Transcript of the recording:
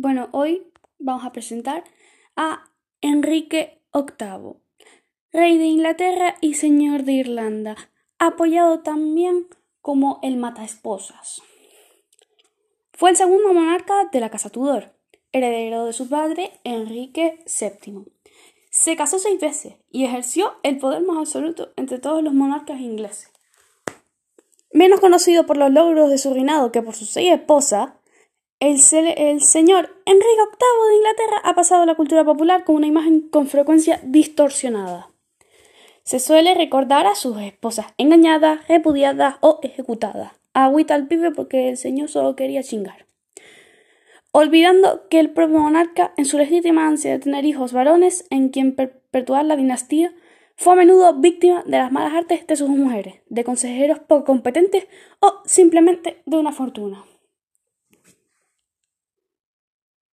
Bueno, hoy vamos a presentar a Enrique VIII, rey de Inglaterra y señor de Irlanda, apoyado también como el mataesposas. Fue el segundo monarca de la casa Tudor, heredero de su padre Enrique VII. Se casó 6 veces y ejerció el poder más absoluto entre todos los monarcas ingleses. Menos conocido por los logros de su reinado que por sus 6 esposas, el señor Enrique VIII de Inglaterra ha pasado a la cultura popular con una imagen con frecuencia distorsionada. Se suele recordar a sus esposas engañadas, repudiadas o ejecutadas. Agüita al pibe porque el señor solo quería chingar. Olvidando que el propio monarca, en su legítima ansia de tener hijos varones en quien perpetuar la dinastía, fue a menudo víctima de las malas artes de sus mujeres, de consejeros poco competentes o simplemente de una fortuna.